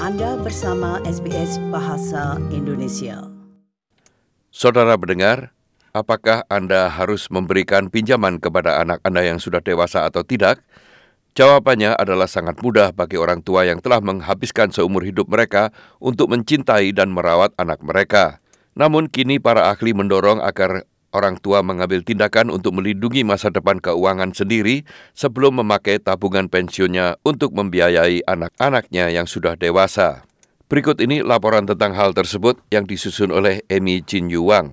Anda bersama SBS Bahasa Indonesia. Saudara pendengar, apakah Anda harus memberikan pinjaman kepada anak Anda yang sudah dewasa atau tidak? Jawabannya adalah sangat mudah bagi orang tua yang telah menghabiskan seumur hidup mereka untuk mencintai dan merawat anak mereka. Namun kini para ahli mendorong agar orang tua mengambil tindakan untuk melindungi masa depan keuangan sendiri sebelum memakai tabungan pensiunnya untuk membiayai anak-anaknya yang sudah dewasa. Berikut ini laporan tentang hal tersebut yang disusun oleh Amy Chin Yu Wang.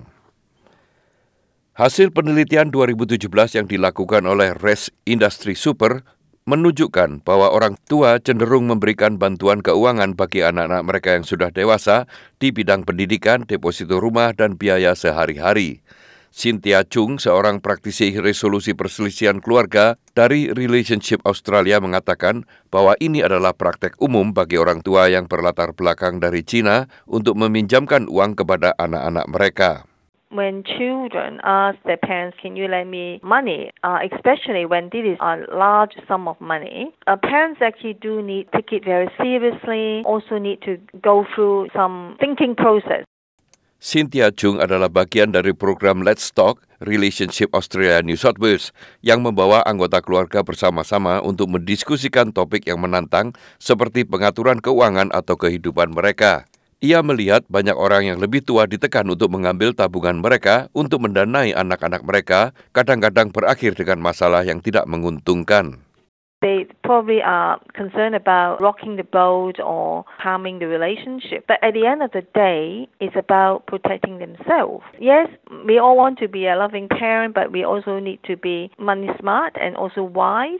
Hasil penelitian 2017 yang dilakukan oleh Res Industry Super menunjukkan bahwa orang tua cenderung memberikan bantuan keuangan bagi anak-anak mereka yang sudah dewasa di bidang pendidikan, deposito rumah, dan biaya sehari-hari. Cynthia Chung, seorang praktisi resolusi perselisihan keluarga dari Relationship Australia, mengatakan bahwa ini adalah praktek umum bagi orang tua yang berlatar belakang dari China untuk meminjamkan uang kepada anak-anak mereka. When children ask their parents, can you lend me money, especially when this is a large sum of money, parents actually do need to take it very seriously, also need to go through some thinking process. Cynthia Chung adalah bagian dari program Let's Talk Relationship Australia New South Wales yang membawa anggota keluarga bersama-sama untuk mendiskusikan topik yang menantang seperti pengaturan keuangan atau kehidupan mereka. Ia melihat banyak orang yang lebih tua ditekan untuk mengambil tabungan mereka untuk mendanai anak-anak mereka, kadang-kadang berakhir dengan masalah yang tidak menguntungkan. They probably are concerned about rocking the boat or harming the relationship. But at the end of the day, it's about protecting themselves. Yes, we all want to be a loving parent, but we also need to be money smart and also wise.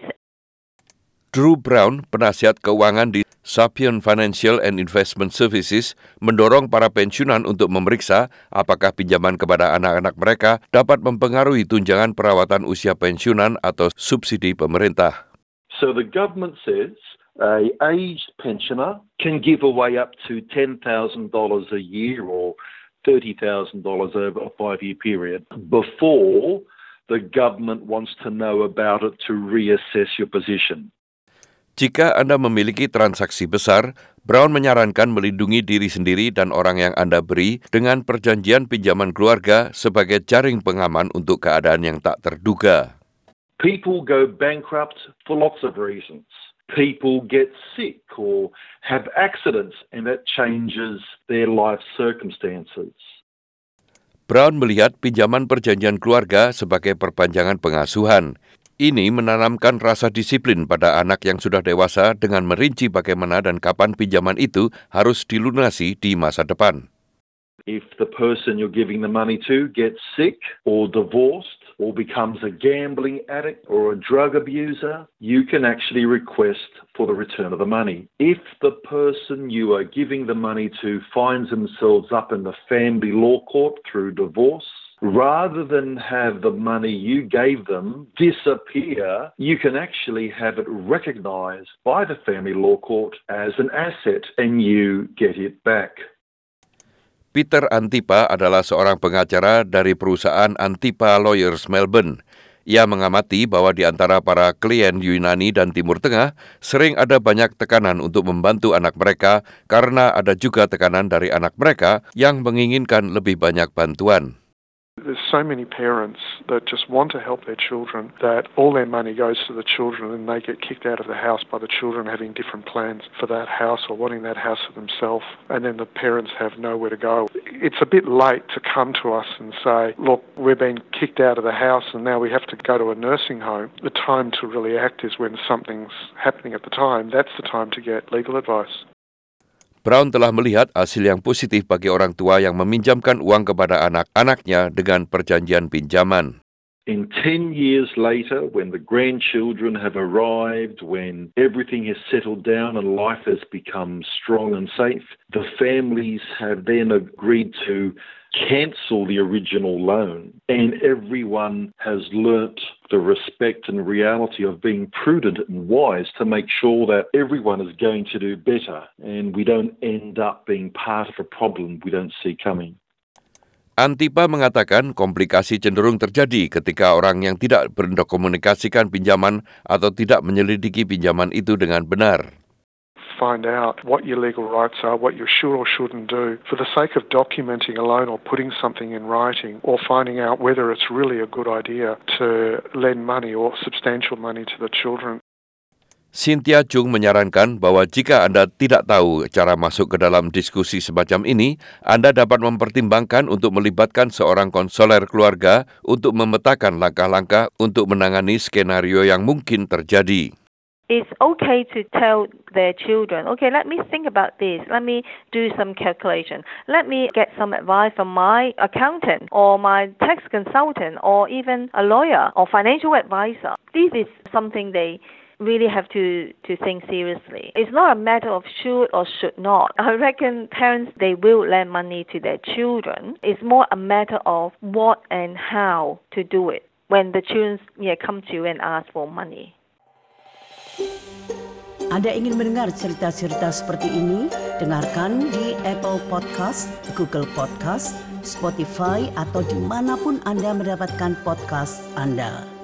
Drew Brown, penasihat keuangan di Sapien Financial and Investment Services, mendorong para pensiunan untuk memeriksa apakah pinjaman kepada anak-anak mereka dapat mempengaruhi tunjangan perawatan usia pensiunan atau subsidi pemerintah. So the government says an aged pensioner can give away up to $10,000 a year or $30,000 over a 5-year period before the government wants to know about it to reassess your position. Jika Anda memiliki transaksi besar, Brown menyarankan melindungi diri sendiri dan orang yang Anda beri dengan perjanjian pinjaman keluarga sebagai jaring pengaman untuk keadaan yang tak terduga. People go bankrupt for lots of reasons. People get sick or have accidents and that changes their life circumstances. Brown melihat pinjaman perjanjian keluarga sebagai perpanjangan pengasuhan. Ini menanamkan rasa disiplin pada anak yang sudah dewasa dengan merinci bagaimana dan kapan pinjaman itu harus dilunasi di masa depan. If the person you're giving the money to gets sick or divorced or becomes a gambling addict or a drug abuser, you can actually request for the return of the money. If the person you are giving the money to finds themselves up in the family law court through divorce, rather than have the money you gave them disappear, you can actually have it recognized by the family law court as an asset and you get it back. Peter Antipa adalah seorang pengacara dari perusahaan Antipa Lawyers Melbourne. Ia mengamati bahwa di antara para klien Yunani dan Timur Tengah sering ada banyak tekanan untuk membantu anak mereka karena ada juga tekanan dari anak mereka yang menginginkan lebih banyak bantuan. There's so many parents that just want to help their children that all their money goes to the children and they get kicked out of the house by the children having different plans for that house or wanting that house for themselves, and then the parents have nowhere to go. It's a bit late to come to us and say, look, we've been kicked out of the house and now we have to go to a nursing home. The time to really act is when something's happening at the time. That's the time to get legal advice. Brown telah melihat hasil yang positif bagi orang tua yang meminjamkan uang kepada anak-anaknya dengan perjanjian pinjaman. In 10 years later, when the grandchildren have arrived, when everything has settled down and life has become strong and safe, the families have then agreed to cancel the original loan, and everyone has learnt the respect and reality of being prudent and wise to make sure that everyone is going to do better and we don't end up being part of a problem we don't see coming. Antipa mengatakan komplikasi cenderung terjadi ketika orang yang tidak berkomunikasikan pinjaman atau tidak menyelidiki pinjaman itu dengan benar. find out what your legal rights are, what you should or shouldn't do, for the sake of documenting a loan or putting something in writing or finding out whether it's really a good idea to lend money or substantial money to the children. Cynthia Chung menyarankan bahwa jika Anda tidak tahu cara masuk ke dalam diskusi semacam ini, Anda dapat mempertimbangkan untuk melibatkan seorang konselor keluarga untuk memetakan langkah-langkah untuk menangani skenario yang mungkin terjadi. It's okay to tell their children, okay, let me think about this. Let me do some calculation. Let me get some advice from my accountant or my tax consultant or even a lawyer or financial advisor. This is something they really have to think seriously. It's not a matter of should or should not. I reckon parents, they will lend money to their children. It's more a matter of what and how to do it when the children come to you and ask for money. Anda ingin mendengar cerita-cerita seperti ini? Dengarkan di Apple Podcast, Google Podcast, Spotify, atau dimanapun Anda mendapatkan podcast Anda.